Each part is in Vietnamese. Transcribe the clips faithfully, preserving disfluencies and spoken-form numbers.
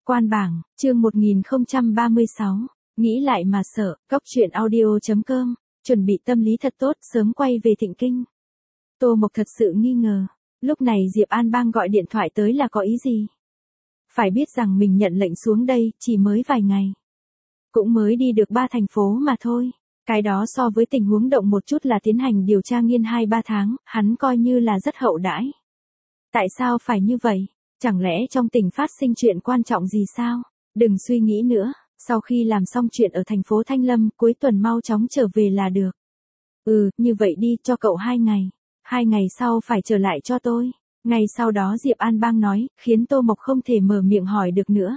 Quan bảng, chương một nghìn không trăm ba mươi sáu, nghĩ lại mà sợ, Cóc truyện audio chấm com, chuẩn bị tâm lý thật tốt, sớm quay về Thịnh Kinh. Tô Mộc thật sự nghi ngờ, lúc này Diệp An Bang gọi điện thoại tới là có ý gì? Phải biết rằng mình nhận lệnh xuống đây, chỉ mới vài ngày. Cũng mới đi được ba thành phố mà thôi. Cái đó so với tình huống động một chút là tiến hành điều tra nghiên hai ba tháng, hắn coi như là rất hậu đãi. Tại sao phải như vậy? Chẳng lẽ trong tỉnh phát sinh chuyện quan trọng gì sao? Đừng suy nghĩ nữa, sau khi làm xong chuyện ở thành phố Thanh Lâm, cuối tuần mau chóng trở về là được. Ừ, như vậy đi, cho cậu hai ngày. Hai ngày sau phải trở lại cho tôi. Ngày sau đó Diệp An Bang nói, khiến Tô Mộc không thể mở miệng hỏi được nữa.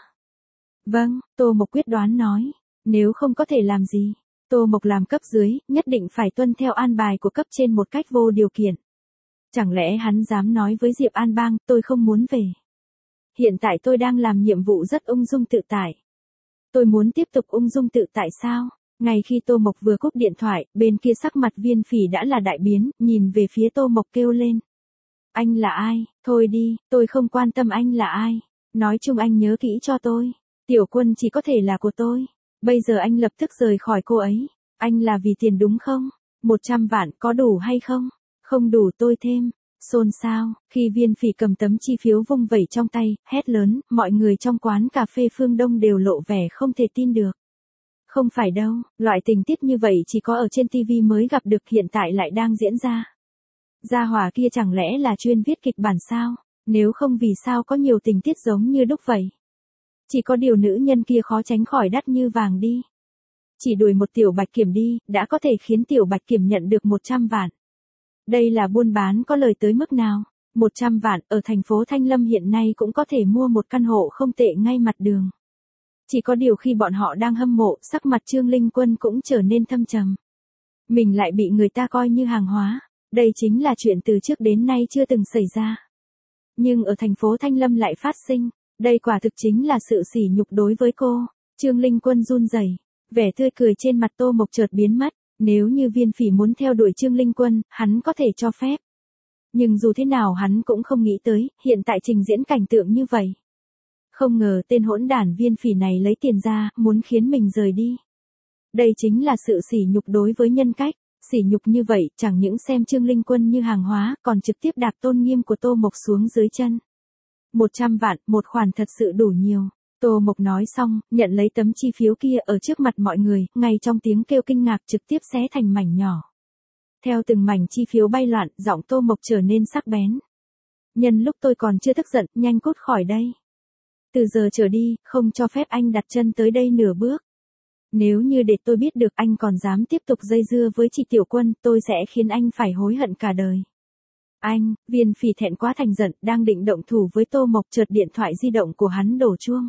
Vâng, Tô Mộc quyết đoán nói. Nếu không có thể làm gì, Tô Mộc làm cấp dưới, nhất định phải tuân theo an bài của cấp trên một cách vô điều kiện. Chẳng lẽ hắn dám nói với Diệp An Bang, tôi không muốn về. Hiện tại tôi đang làm nhiệm vụ rất ung dung tự tại. Tôi muốn tiếp tục ung dung tự tại sao? Ngay khi Tô Mộc vừa cúp điện thoại, bên kia sắc mặt Viên Phỉ đã là đại biến, nhìn về phía Tô Mộc kêu lên. Anh là ai? Thôi đi, tôi không quan tâm anh là ai. Nói chung anh nhớ kỹ cho tôi. Tiểu Quân chỉ có thể là của tôi. Bây giờ anh lập tức rời khỏi cô ấy. Anh là vì tiền đúng không? Một trăm vạn có đủ hay không? Không đủ tôi thêm. Xôn xao, khi Viên Phỉ cầm tấm chi phiếu vung vẩy trong tay, hét lớn, mọi người trong quán cà phê Phương Đông đều lộ vẻ không thể tin được. Không phải đâu, loại tình tiết như vậy chỉ có ở trên ti vi mới gặp được, hiện tại lại đang diễn ra. Gia hỏa kia chẳng lẽ là chuyên viết kịch bản sao? Nếu không vì sao có nhiều tình tiết giống như đúc vậy? Chỉ có điều nữ nhân kia khó tránh khỏi đắt như vàng đi. Chỉ đuổi một tiểu Bạch Kiểm đi, đã có thể khiến tiểu Bạch Kiểm nhận được một trăm vạn. Đây là buôn bán có lời tới mức nào? một trăm vạn, ở thành phố Thanh Lâm hiện nay cũng có thể mua một căn hộ không tệ ngay mặt đường. Chỉ có điều khi bọn họ đang hâm mộ, sắc mặt Trương Linh Quân cũng trở nên thâm trầm. Mình lại bị người ta coi như hàng hóa. Đây chính là chuyện từ trước đến nay chưa từng xảy ra. Nhưng ở thành phố Thanh Lâm lại phát sinh. Đây quả thực chính là sự sỉ nhục đối với cô. Trương Linh Quân run rẩy, vẻ tươi cười trên mặt Tô Mộc chợt biến mất. Nếu như Viên Phỉ muốn theo đuổi Trương Linh Quân, hắn có thể cho phép. Nhưng dù thế nào hắn cũng không nghĩ tới, hiện tại trình diễn cảnh tượng như vậy. Không ngờ tên hỗn đản Viên Phỉ này lấy tiền ra, muốn khiến mình rời đi. Đây chính là sự sỉ nhục đối với nhân cách. Sỉ nhục như vậy, chẳng những xem Trương Linh Quân như hàng hóa, còn trực tiếp đạp tôn nghiêm của Tô Mộc xuống dưới chân. Một trăm vạn, một khoản thật sự đủ nhiều. Tô Mộc nói xong, nhận lấy tấm chi phiếu kia ở trước mặt mọi người, ngay trong tiếng kêu kinh ngạc trực tiếp xé thành mảnh nhỏ. Theo từng mảnh chi phiếu bay loạn, giọng Tô Mộc trở nên sắc bén. Nhân lúc tôi còn chưa tức giận, nhanh cút khỏi đây. Từ giờ trở đi, không cho phép anh đặt chân tới đây nửa bước. Nếu như để tôi biết được anh còn dám tiếp tục dây dưa với chị Tiểu Quân, tôi sẽ khiến anh phải hối hận cả đời. Anh, Viên Phỉ thẹn quá thành giận, đang định động thủ với Tô Mộc, chợt điện thoại di động của hắn đổ chuông.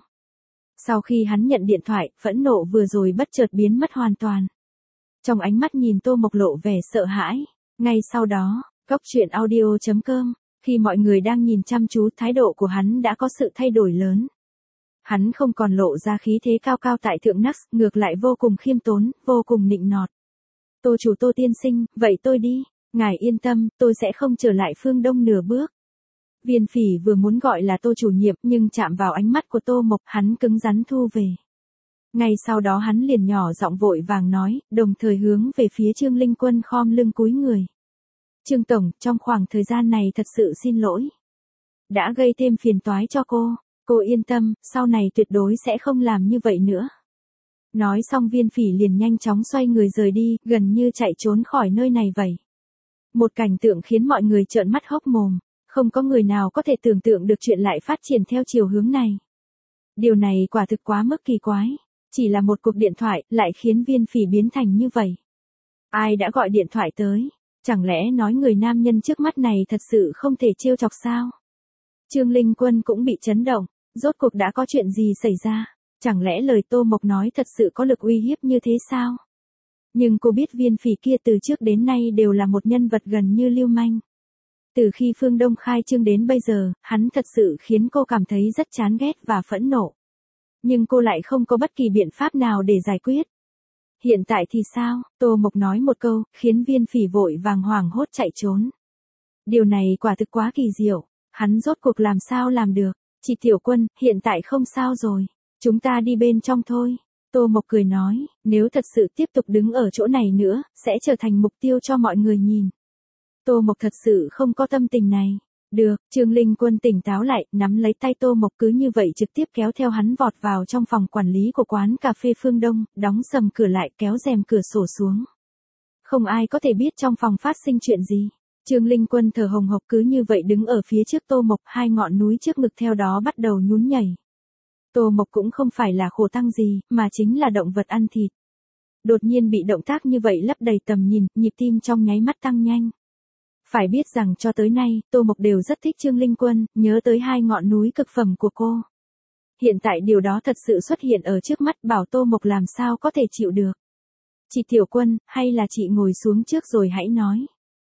Sau khi hắn nhận điện thoại, phẫn nộ vừa rồi bất chợt biến mất hoàn toàn. Trong ánh mắt nhìn Tô Mộc lộ vẻ sợ hãi. Ngay sau đó, Cóc truyện audio chấm com, khi mọi người đang nhìn chăm chú, thái độ của hắn đã có sự thay đổi lớn. Hắn không còn lộ ra khí thế cao cao tại thượng nắc, ngược lại vô cùng khiêm tốn, vô cùng nịnh nọt. Tô chủ Tô tiên sinh, vậy tôi đi. Ngài yên tâm, tôi sẽ không trở lại Phương Đông nửa bước. Viên Phỉ vừa muốn gọi là Tô chủ nhiệm, nhưng chạm vào ánh mắt của Tô Mộc, hắn cứng rắn thu về. Ngay sau đó hắn liền nhỏ giọng vội vàng nói, đồng thời hướng về phía Trương Linh Quân khom lưng cúi người. Trương Tổng, trong khoảng thời gian này thật sự xin lỗi. Đã gây thêm phiền toái cho cô. Cô yên tâm, sau này tuyệt đối sẽ không làm như vậy nữa. Nói xong Viên Phỉ liền nhanh chóng xoay người rời đi, gần như chạy trốn khỏi nơi này vậy. Một cảnh tượng khiến mọi người trợn mắt hốc mồm. Không có người nào có thể tưởng tượng được chuyện lại phát triển theo chiều hướng này. Điều này quả thực quá mức kỳ quái. Chỉ là một cuộc điện thoại, lại khiến Viên Phỉ biến thành như vậy. Ai đã gọi điện thoại tới? Chẳng lẽ nói người nam nhân trước mắt này thật sự không thể trêu chọc sao? Trương Linh Quân cũng bị chấn động. Rốt cuộc đã có chuyện gì xảy ra? Chẳng lẽ lời Tô Mộc nói thật sự có lực uy hiếp như thế sao? Nhưng cô biết Viên Phỉ kia từ trước đến nay đều là một nhân vật gần như lưu manh. Từ khi Phương Đông khai trương đến bây giờ, hắn thật sự khiến cô cảm thấy rất chán ghét và phẫn nộ. Nhưng cô lại không có bất kỳ biện pháp nào để giải quyết. Hiện tại thì sao? Tô Mộc nói một câu, khiến Viên Phỉ vội vàng hoảng hốt chạy trốn. Điều này quả thực quá kỳ diệu. Hắn rốt cuộc làm sao làm được? Chị Tiểu Quân, hiện tại không sao rồi. Chúng ta đi bên trong thôi. Tô Mộc cười nói, nếu thật sự tiếp tục đứng ở chỗ này nữa, sẽ trở thành mục tiêu cho mọi người nhìn. Tô Mộc thật sự không có tâm tình này. Được, Trương Linh Quân tỉnh táo lại, nắm lấy tay Tô Mộc cứ như vậy trực tiếp kéo theo hắn vọt vào trong phòng quản lý của quán cà phê Phương Đông, đóng sầm cửa lại kéo rèm cửa sổ xuống. Không ai có thể biết trong phòng phát sinh chuyện gì. Trương Linh Quân thở hồng hộc cứ như vậy đứng ở phía trước Tô Mộc, hai ngọn núi trước ngực theo đó bắt đầu nhún nhảy. Tô Mộc cũng không phải là khổ tăng gì, mà chính là động vật ăn thịt. Đột nhiên bị động tác như vậy lấp đầy tầm nhìn, nhịp tim trong nháy mắt tăng nhanh. Phải biết rằng cho tới nay, Tô Mộc đều rất thích Trương Linh Quân, nhớ tới hai ngọn núi cực phẩm của cô. Hiện tại điều đó thật sự xuất hiện ở trước mắt, bảo Tô Mộc làm sao có thể chịu được. Chị Tiểu Quân, hay là chị ngồi xuống trước rồi hãy nói.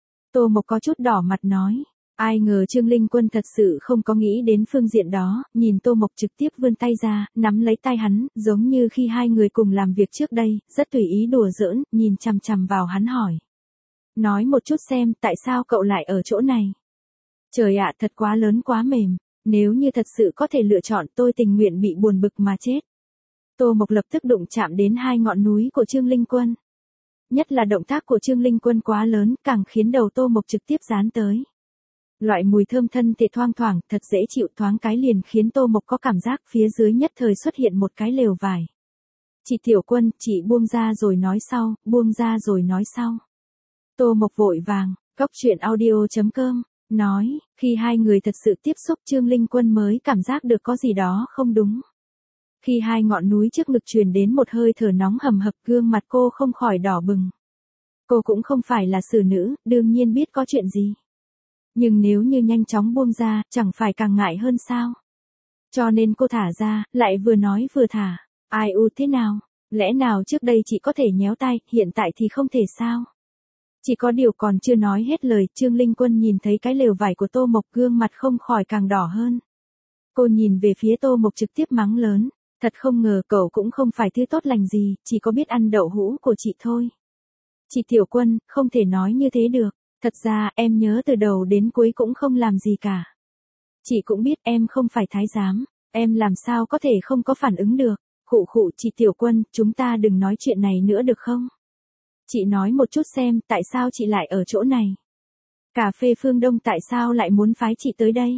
Tô Mộc có chút đỏ mặt nói. Ai ngờ Trương Linh Quân thật sự không có nghĩ đến phương diện đó, nhìn Tô Mộc trực tiếp vươn tay ra, nắm lấy tay hắn, giống như khi hai người cùng làm việc trước đây, rất tùy ý đùa giỡn, nhìn chằm chằm vào hắn hỏi. Nói một chút xem, tại sao cậu lại ở chỗ này? Trời ạ, thật quá lớn quá mềm, nếu như thật sự có thể lựa chọn tôi tình nguyện bị buồn bực mà chết. Tô Mộc lập tức đụng chạm đến hai ngọn núi của Trương Linh Quân. Nhất là động tác của Trương Linh Quân quá lớn, càng khiến đầu Tô Mộc trực tiếp dán tới. Loại mùi thơm thân thể thoang thoảng, thật dễ chịu, thoáng cái liền khiến Tô Mộc có cảm giác phía dưới nhất thời xuất hiện một cái lều vải. Chị Tiểu Quân, chị buông ra rồi nói sau, buông ra rồi nói sau. Tô Mộc vội vàng, góc truyện audio chấm com, nói, khi hai người thật sự tiếp xúc Trương Linh Quân mới cảm giác được có gì đó không đúng. Khi hai ngọn núi trước ngực truyền đến một hơi thở nóng hầm hập, gương mặt cô không khỏi đỏ bừng. Cô cũng không phải là xử nữ, đương nhiên biết có chuyện gì. Nhưng nếu như nhanh chóng buông ra, chẳng phải càng ngại hơn sao? Cho nên cô thả ra, lại vừa nói vừa thả. Ai u thế nào? Lẽ nào trước đây chị có thể nhéo tay, hiện tại thì không thể sao? Chỉ có điều còn chưa nói hết lời, Trương Linh Quân nhìn thấy cái lều vải của Tô Mộc, gương mặt không khỏi càng đỏ hơn. Cô nhìn về phía Tô Mộc trực tiếp mắng lớn. Thật không ngờ cậu cũng không phải thứ tốt lành gì, chỉ có biết ăn đậu hũ của chị thôi. Chị Tiểu Quân, không thể nói như thế được. Thật ra, em nhớ từ đầu đến cuối cũng không làm gì cả. Chị cũng biết em không phải thái giám, em làm sao có thể không có phản ứng được. Khụ khụ, chị Tiểu Quân, chúng ta đừng nói chuyện này nữa được không? Chị nói một chút xem, tại sao chị lại ở chỗ này? Cà phê Phương Đông tại sao lại muốn phái chị tới đây?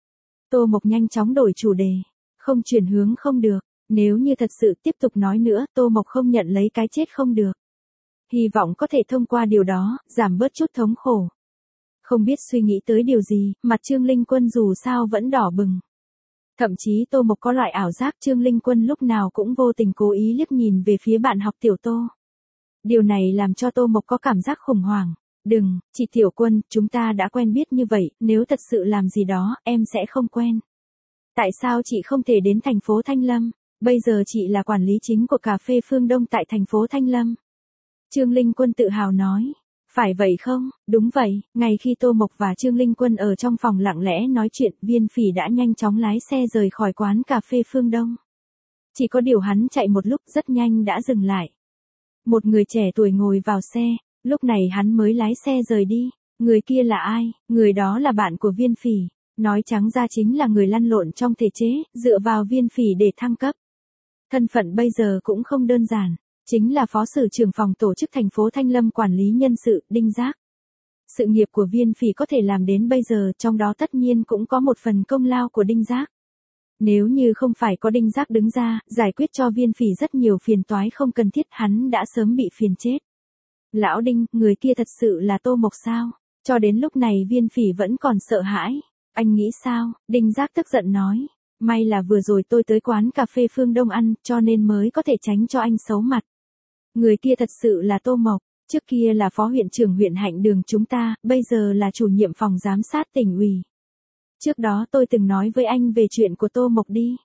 Tô Mộc nhanh chóng đổi chủ đề. Không chuyển hướng không được. Nếu như thật sự tiếp tục nói nữa, Tô Mộc không nhận lấy cái chết không được. Hy vọng có thể thông qua điều đó, giảm bớt chút thống khổ. Không biết suy nghĩ tới điều gì, mặt Trương Linh Quân dù sao vẫn đỏ bừng. Thậm chí Tô Mộc có loại ảo giác Trương Linh Quân lúc nào cũng vô tình cố ý liếc nhìn về phía bạn học Tiểu Tô. Điều này làm cho Tô Mộc có cảm giác khủng hoảng. Đừng, chị Tiểu Quân, chúng ta đã quen biết như vậy, nếu thật sự làm gì đó, em sẽ không quen. Tại sao chị không thể đến thành phố Thanh Lâm? Bây giờ chị là quản lý chính của cà phê Phương Đông tại thành phố Thanh Lâm. Trương Linh Quân tự hào nói. Phải vậy không? Đúng vậy, ngay khi Tô Mộc và Trương Linh Quân ở trong phòng lặng lẽ nói chuyện, Viên Phỉ đã nhanh chóng lái xe rời khỏi quán cà phê Phương Đông. Chỉ có điều hắn chạy một lúc rất nhanh đã dừng lại. Một người trẻ tuổi ngồi vào xe, lúc này hắn mới lái xe rời đi. Người kia là ai? Người đó là bạn của Viên Phỉ. Nói trắng ra chính là người lăn lộn trong thể chế, dựa vào Viên Phỉ để thăng cấp. Thân phận bây giờ cũng không đơn giản, chính là phó sử trưởng phòng tổ chức thành phố Thanh Lâm quản lý nhân sự, Đinh Giác. Sự nghiệp của Viên Phỉ có thể làm đến bây giờ, trong đó tất nhiên cũng có một phần công lao của Đinh Giác. Nếu như không phải có Đinh Giác đứng ra, giải quyết cho Viên Phỉ rất nhiều phiền toái không cần thiết, hắn đã sớm bị phiền chết. Lão Đinh, người kia thật sự là Tô Mộc sao? Cho đến lúc này Viên Phỉ vẫn còn sợ hãi. Anh nghĩ sao? Đinh Giác tức giận nói. May là vừa rồi tôi tới quán cà phê Phương Đông ăn, cho nên mới có thể tránh cho anh xấu mặt. Người kia thật sự là Tô Mộc, trước kia là phó huyện trưởng huyện Hạnh Đường chúng ta, bây giờ là chủ nhiệm phòng giám sát tỉnh ủy. Trước đó tôi từng nói với anh về chuyện của Tô Mộc đi.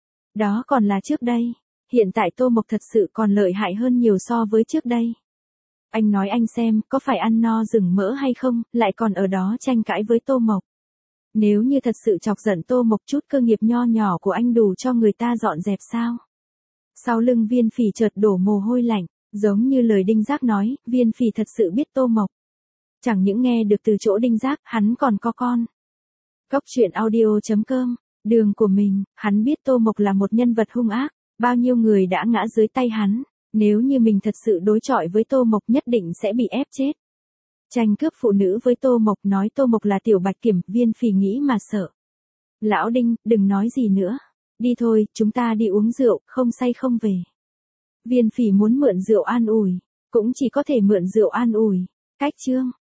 Đó còn là trước đây, hiện tại Tô Mộc thật sự còn lợi hại hơn nhiều so với trước đây. Anh nói anh xem, có phải ăn no rừng mỡ hay không, lại còn ở đó tranh cãi với Tô Mộc. Nếu như thật sự chọc giận Tô Mộc, chút cơ nghiệp nho nhỏ của anh đủ cho người ta dọn dẹp sao? Sau lưng Viên Phỉ chợt đổ mồ hôi lạnh, giống như lời Đinh Giác nói, Viên Phỉ thật sự biết Tô Mộc. Chẳng những nghe được từ chỗ Đinh Giác, hắn còn có con. Góc truyện audio chấm com Đường của mình, hắn biết Tô Mộc là một nhân vật hung ác, bao nhiêu người đã ngã dưới tay hắn, nếu như mình thật sự đối chọi với Tô Mộc nhất định sẽ bị ép chết. Tranh cướp phụ nữ với Tô Mộc, nói Tô Mộc là tiểu bạch kiểm, Viên Phỉ nghĩ mà sợ. Lão Đinh, đừng nói gì nữa. Đi thôi, chúng ta đi uống rượu, không say không về. Viên Phỉ muốn mượn rượu an ủi, cũng chỉ có thể mượn rượu an ủi. Cách chương